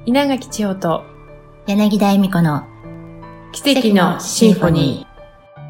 稲垣千穂と柳田恵美子の奇跡のシンフォニー。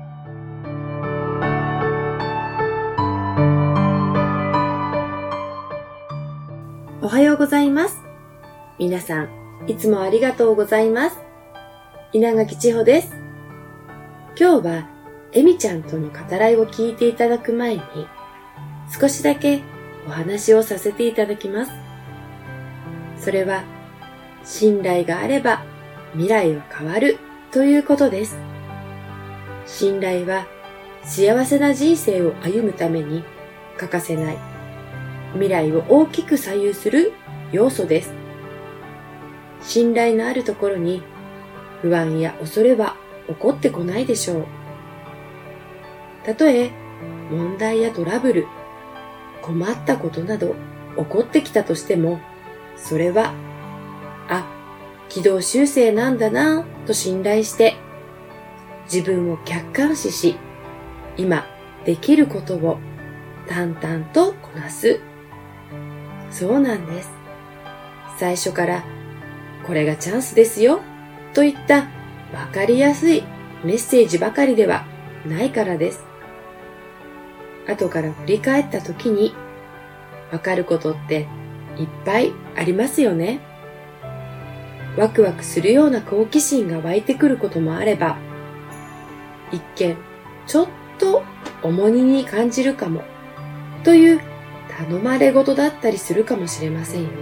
おはようございます。皆さん、いつもありがとうございます。稲垣千穂です。今日は、恵美ちゃんとの語らいを聞いていただく前に、少しだけお話をさせていただきます。それは、信頼があれば未来は変わるということです。信頼は幸せな人生を歩むために欠かせない未来を大きく左右する要素です。信頼のあるところに不安や恐れは起こってこないでしょう。たとえ問題やトラブル、困ったことなど起こってきたとしても、それは軌道修正なんだなぁと信頼して自分を客観視し、今できることを淡々とこなす。そうなんです。最初からこれがチャンスですよといったわかりやすいメッセージばかりではないからです。後から振り返った時にわかることっていっぱいありますよね。ワクワクするような好奇心が湧いてくることもあれば、一見ちょっと重荷に感じるかもという頼まれ事だったりするかもしれませんよ。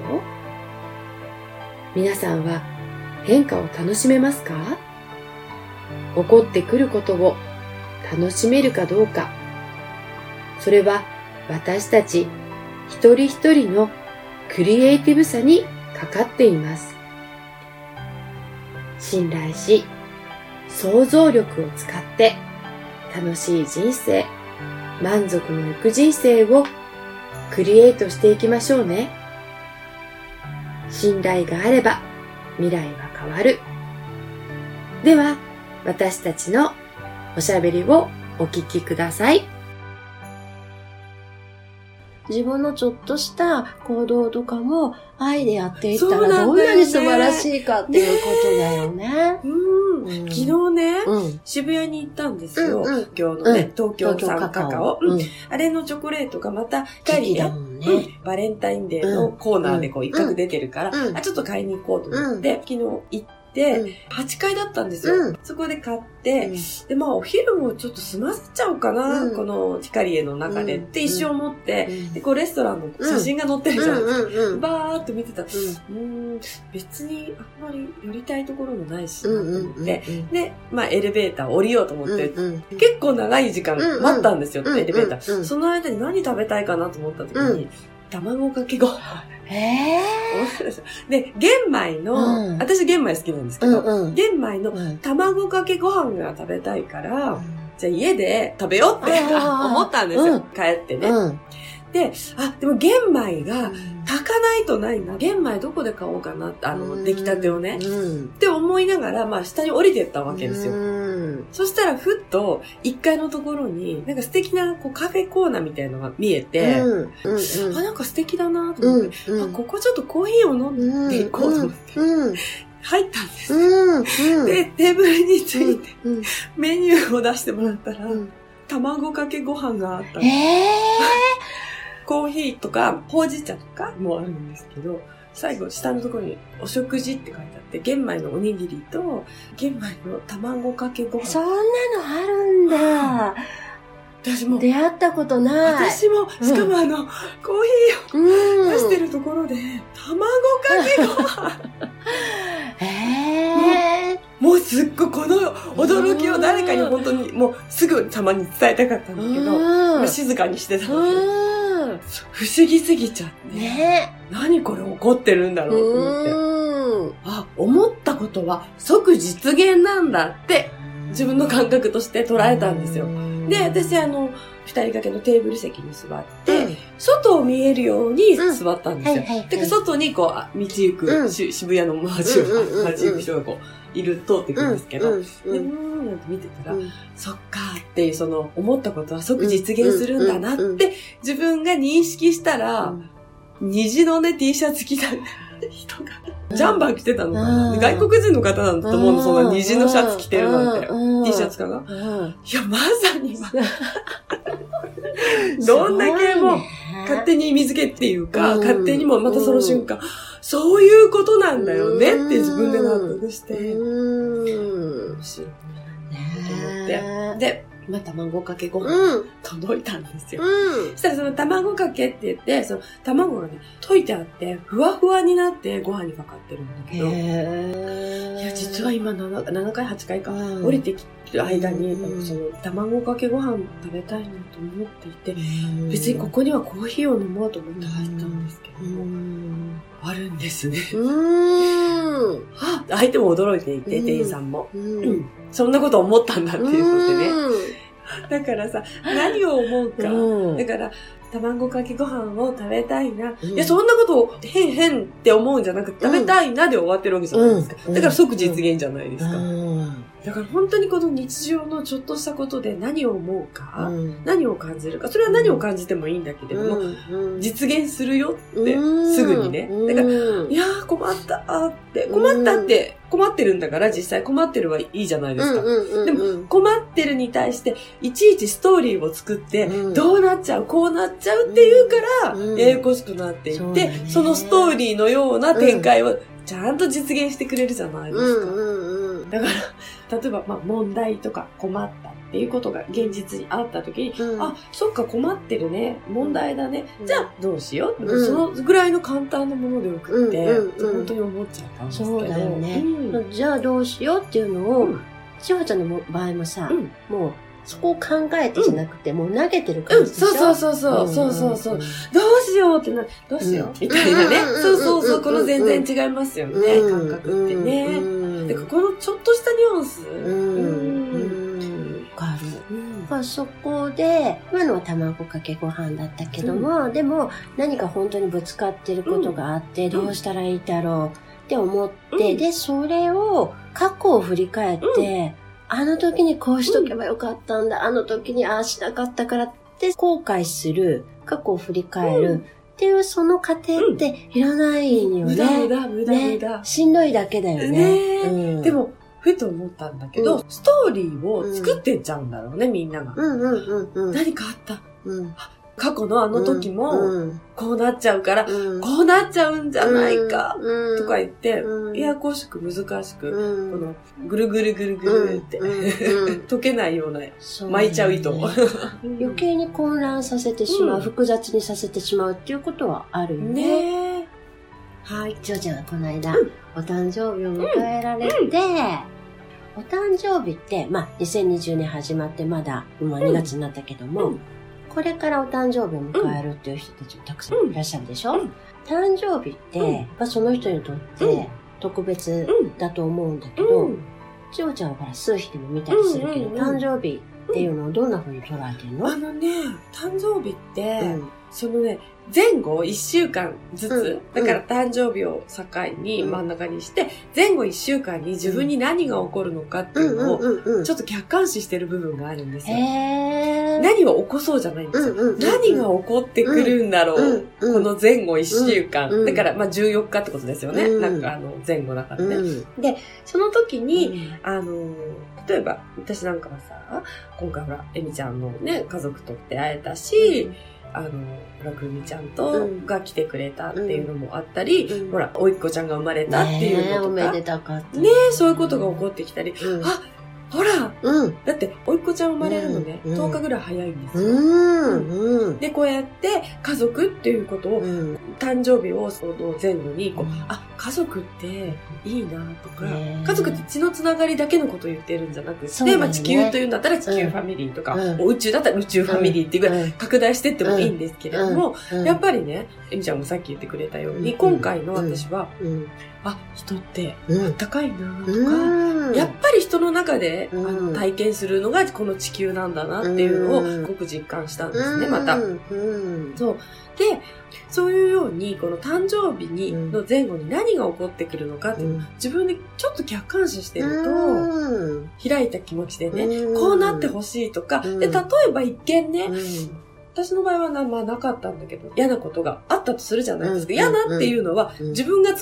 皆さんは変化を楽しめますか？起こってくることを楽しめるかどうか、それは私たち一人一人のクリエイティブさにかかっています。信頼し、想像力を使って楽しい人生、満足のいく人生をクリエイトしていきましょうね。信頼があれば未来は変わる。では、私たちのおしゃべりをお聞きください。 自分のちょっとした行動とかも愛でやっていったらどんなに素晴らしいかっていうことだよね。 昨日ね、渋谷に行ったんですよ。東京のね、東京産カカオ。あれのチョコレートがまた光で、バレンタインデーのコーナーでこう一角出てるから、ちょっと買いに行こうと思って、昨日行って、8階だったんですよ。そこで買って、で、お昼もちょっと済ませちゃおうかな、この光栄の中でって一生思って、で、こうレストランの写真が載ってるじゃないですか。バーって見てたら、別にあんまり寄りたいところもないしなと思って、で、エレベーター降りようと思って、結構長い時間待ったんですよ、エレベーター。その間に何食べたいかなと思った時に、卵かけご飯。で、玄米の、私玄米好きなんですけど、玄米の卵かけご飯が食べたいから、じゃあ家で食べようって思ったんですよ。帰ってね。で、でも玄米が炊かないとないな。玄米どこで買おうかなって、出来たてをね。って思いながら、下に降りてったわけですよ。そしたら、ふっと、1階のところに、なんか素敵なカフェコーナーみたいなのが見えて、なんか素敵だなと思って、ここちょっとコーヒーを飲んでいこうと思って、入ったんですよ。で、テーブルについて、メニューを出してもらったら、卵かけご飯があったんです。コーヒーとか、ほうじ茶とかもあるんですけど、最後、下のところに、お食事って書いてあって、玄米のおにぎりと、玄米の卵かけご飯。 そんなのあるんだ。 私も。 出会ったことない。 私も、しかもコーヒーを出してるところで、卵かけご飯。もうすっごいこの驚きを誰かに本当に、もうすぐたまに伝えたかったんだけど、静かにしてたので。不思議すぎちゃって。何これ起こってるんだろうと思って。思ったことは即実現なんだって自分の感覚として捉えたんですよ。で、私二人掛けのテーブル席に座って、外を見えるように座ったんですよ。だから外に道行く、渋谷の街行く人が通っていくんですけど、なんて見てたら、そっかっていう思ったことは即実現するんだなって自分が認識したら、虹のね T シャツ着た人がジャンバー着てたのかな、外国人の方なんだと思うの、そんな虹のシャツ着てるなんて。T シャツかな、いや、まさに、どんだけもう、勝手に意味付けっていうか、勝手にもまたその瞬間、そういうことなんだよねって自分で納得して、面白いなと思って。で、卵かけご飯届いたんですよ。そしたらその卵かけって言って、その卵がね、溶いてあって、ふわふわになってご飯にかかってるんだけど、いや、実は今7回、8回か、降りてきてる間に、その卵かけご飯食べたいなと思っていて、別にここにはコーヒーを飲もうと思って入ったんですけども、あるんですね。相手も驚いていて、店員さんも。そんなこと思ったんだっていうのでね。だからさ、何を思うか。だから、卵かけご飯を食べたいな。いや、そんなことを変って思うんじゃなくて、食べたいなで終わってるわけじゃないですか。だから即実現じゃないですか。だから本当にこの日常のちょっとしたことで何を思うか、何を感じるか、それは何を感じてもいいんだけれども、実現するよってすぐにね。だから、いやー困ったって困ってるんだから実際困ってるはいいじゃないですか。でも困ってるに対していちいちストーリーを作って、どうなっちゃう、こうなっちゃうっていうから、ややこしくなっていって、そのストーリーのような展開をちゃんと実現してくれるじゃないですか。だから、例えば、問題とか困ったっていうことが現実にあった時に、あ、そっか困ってるね、問題だね、じゃあどうしよう、そのぐらいの簡単なものでよくって、本当に思っちゃったんですけど。そうだよね。じゃあどうしようっていうのを、千穂ちゃんの場合もさ、もう、そこを考えてじゃなくて、もう投げてる感じでしょ。そう。どうしようってどうしようみたいなね。そう、この全然違いますよね、感覚ってね。だからこのちょっとしたニュアンス。わかる。そこで、今のは卵かけご飯だったけども、でも何か本当にぶつかってることがあって、どうしたらいいだろうって思って、で、それを過去を振り返って、あの時にこうしとけばよかったんだ、あの時にああしなかったからって後悔する、過去を振り返るっていうその過程っていらないよね。無駄。しんどいだけだよね。でも、ふと思ったんだけど、ストーリーを作ってっちゃうんだろうね、みんなが。何かあった。過去のあの時も、こうなっちゃうから、こうなっちゃうんじゃないか、とか言って、ややこしく難しく、この、ぐるぐるって、解けないような、巻いちゃう糸を。余計に混乱させてしまう、複雑にさせてしまうっていうことはあるよね。はい。千穂ちゃんがこの間、お誕生日を迎えられて、お誕生日って、2020年始まってまだ、2月になったけども、これからお誕生日を迎えるっていう人たちもたくさんいらっしゃるでしょ、誕生日って、その人にとって特別だと思うんだけど、千穂ちゃんはほら数日でも見たりするけど、誕生日っていうのをどんな風に捉えてるの？誕生日って、そのね、前後1週間ずつ、だから誕生日を境に真ん中にして、前後1週間に自分に何が起こるのかっていうのを、ちょっと客観視してる部分があるんですよ。何を起こそうじゃないんですよ。何が起こってくるんだろう、この前後1週間。だから14日ってことですよね。なんか前後だからね。で、その時に、例えば、私なんかはさ、今回ほら、エミちゃんのね、家族と出会えたし、ほら、くるみちゃんが来てくれたっていうのもあったり、ほら、おいっ子ちゃんが生まれたっていうのとか。おめでたかった。ね、そういうことが起こってきたり、ほら、だって、おいっ子ちゃん生まれるのね、10日ぐらい早いんですよ。で、こうやって家族っていうことを、誕生日をその前後に、家族っていいなとか、家族って血のつながりだけのことを言ってるんじゃなくて、地球というんだったら地球ファミリーとか、宇宙だったら宇宙ファミリーっていうぐらい拡大してってもいいんですけれども、やっぱりね、エミちゃんもさっき言ってくれたように、今回の私は、人ってあったかいなとか、やっぱり人の中で体験するのがこの地球なんだなっていうのをすごく実感したんですね、また。そう。で、そういうように、この誕生日の前後に何が起こってくるのかっていうのを自分でちょっと客観視してると、開いた気持ちでね、こうなってほしいとか、で、例えば一見ね、私の場合はなかったんだけど、嫌なことがあったとするじゃないですか。嫌なっていうのは、自分が作って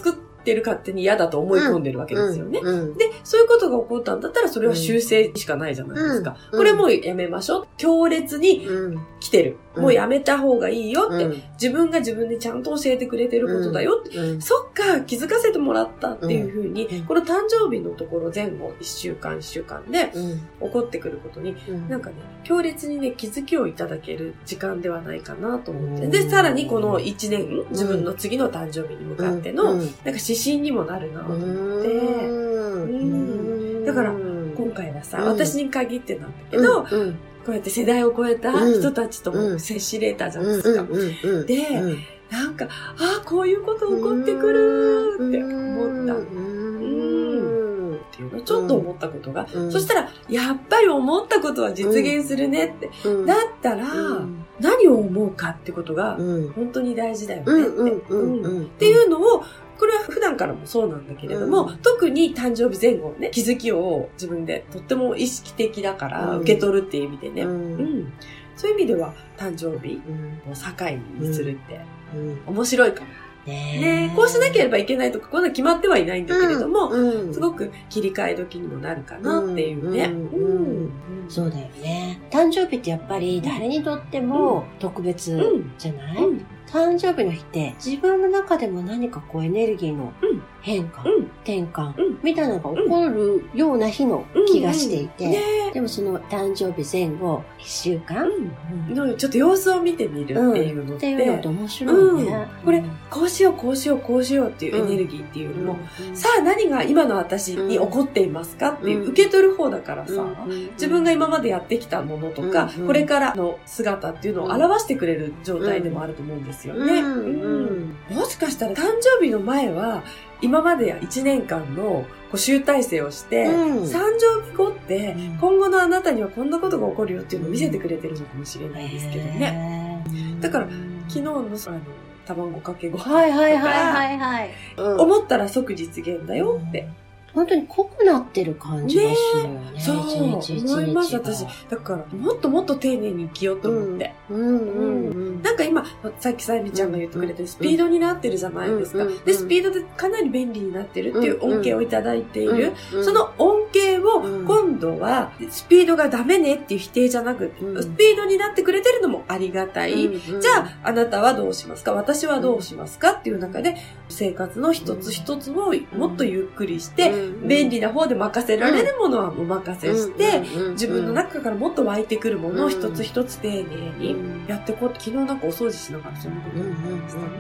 ってる勝手に嫌だと思い込んでるわけですよね。 うん。 で、そういうことが起こったんだったら、それは修正しかないじゃないですか。これもうやめましょう。強烈に来てる。もうやめた方がいいよって、自分が自分でちゃんと教えてくれてることだよって、そっか、気づかせてもらったっていうふうに、この誕生日のところ前後、1週間で起こってくることに、なんかね、強烈にね、気づきをいただける時間ではないかなと思って。で、さらにこの1年、自分の次の誕生日に向かっての、なんか指針にもなるなと思って、だから、今回はさ、私に限ってなんだけど、こうやって世代を超えた人たちとも接しれたじゃないですか。で、なんか、こういうこと起こってくるって思った。っていうのちょっと思ったことが、そしたら、やっぱり思ったことは実現するねって。だったら、何を思うかってことが、本当に大事だよねって。っていうのを、これは普段からもそうなんだけれども、特に誕生日前後ね、気づきを自分でとっても意識的だから受け取るっていう意味でね。そういう意味では誕生日を境にするって面白いかも。ね、こうしなければいけないとか、こんな決まってはいないんだけれども、すごく切り替え時にもなるかなっていうね。 そうだよね。誕生日ってやっぱり誰にとっても特別じゃない？誕生日の日って自分の中でも何かこうエネルギーの変化、転換みたいなのが起こるような日の気がしていて、でもその誕生日前後1週間のちょっと様子を見てみるっていうのって、 っていうのって面白いね。 これこうしようこうしようこうしようっていうエネルギーっていうよりも、さあ何が今の私に起こっていますかっていう受け取る方だからさ、自分が今までやってきたものとか、これからの姿っていうのを表してくれる状態でもあると思うんですよね。もしかしたら誕生日の前は今まで1年間の集大成をして、誕生日後って今後のあなたにはこんなことが起こるよっていうのを見せてくれてるのかもしれないですけどね。だから昨日の卵かけご飯とか思ったら即実現だよって。 本当に濃くなってる感じがするよね。 そう思います私。だからもっともっと丁寧に生きようと思って。なんか今さっきさゆみちゃんが言ってくれてスピードになってるじゃないですか。でスピードでかなり便利になってるっていう恩恵をいただいている。その恩恵を今度はスピードがダメねっていう否定じゃなくて、スピードになってくれてるのもありがたい。じゃああなたはどうしますか？私はどうしますか？っていう中で生活の一つ一つをもっとゆっくりして。便利な方で任せられるものはお任せして、自分の中からもっと湧いてくるものを一つ一つ丁寧にやっていこうって、昨日なんかお掃除しながらそんなこと思いましたね。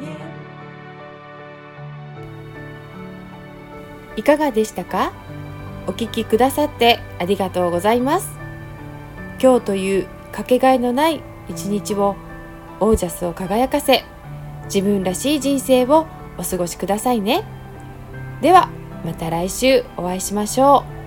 いかがでしたか？お聞きくださってありがとうございます。今日というかけがえのない一日をオージャスを輝かせ、自分らしい人生をお過ごしくださいね。ではまた来週お会いしましょう。